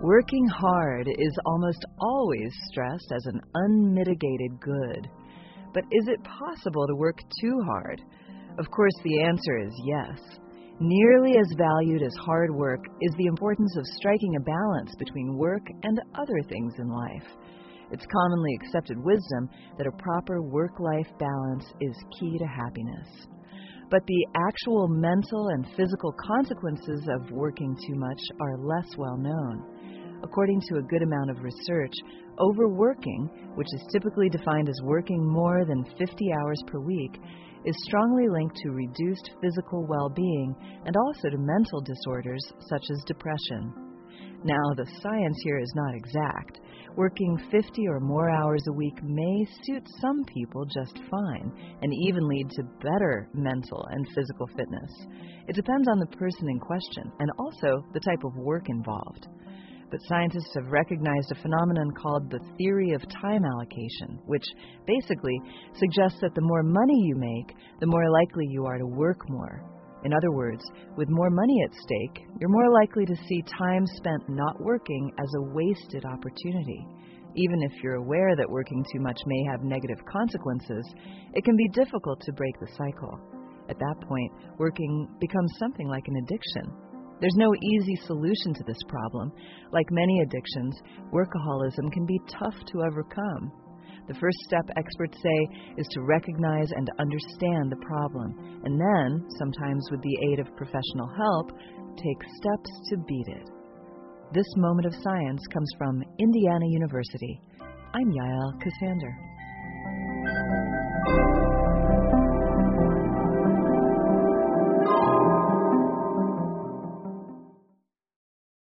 Working hard is almost always stressed as an unmitigated good. But is it possible to work too hard? Of course, the answer is yes. Nearly as valued as hard work is the importance of striking a balance between work and other things in life. It's commonly accepted wisdom that a proper work-life balance is key to happiness. But the actual mental and physical consequences of working too much are less well known. According to a good amount of research, overworking, which is typically defined as working more than 50 hours per week, is strongly linked to reduced physical well-being and also to mental disorders such as depression. Now, the science here is not exact. Working 50 or more hours a week may suit some people just fine and even lead to better mental and physical fitness. It depends on the person in question and also the type of work involved. But scientists have recognized a phenomenon called the theory of time allocation, which basically suggests that the more money you make, the more likely you are to work more. In other words, with more money at stake, you're more likely to see time spent not working as a wasted opportunity. Even if you're aware that working too much may have negative consequences, it can be difficult to break the cycle. At that point, working becomes something like an addiction. There's no easy solution to this problem. Like many addictions, workaholism can be tough to overcome. The first step, experts say, is to recognize and understand the problem, and then, sometimes with the aid of professional help, take steps to beat it. This moment of science comes from Indiana University. I'm Yael Cassander.